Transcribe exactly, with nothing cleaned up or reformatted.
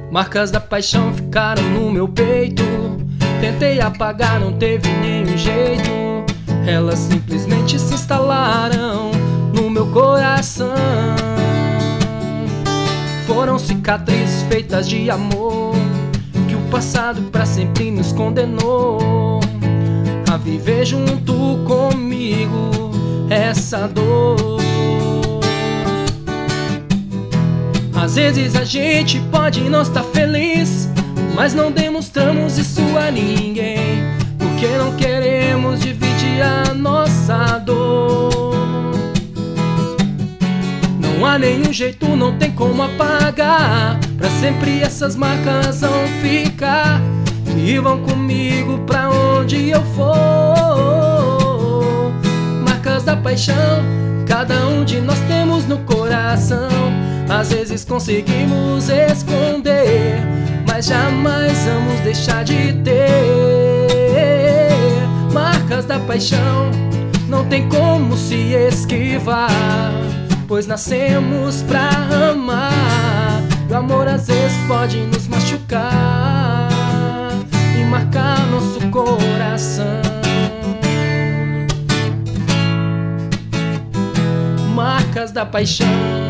Marcas da paixão ficaram no meu peito. Tentei apagar, não teve nenhum jeito. Elas simplesmente se instalaram no meu coração. Foram cicatrizes feitas de amor, que o passado pra sempre nos condenou a viver junto comigo essa dor. Às vezes a gente pode não estar feliz, mas não demonstramos isso a ninguém, porque não queremos dividir a nossa dor. Não há nenhum jeito, não tem como apagar. Pra sempre essas marcas vão ficar e vão comigo pra onde eu for. Marcas da paixão, cada um de nós temos no coração. Às vezes conseguimos esconder, mas jamais vamos deixar de ter. Marcas da paixão, não tem como se esquivar, pois nascemos pra amar. O amor às vezes pode nos machucar e marcar nosso coração. Marcas da paixão.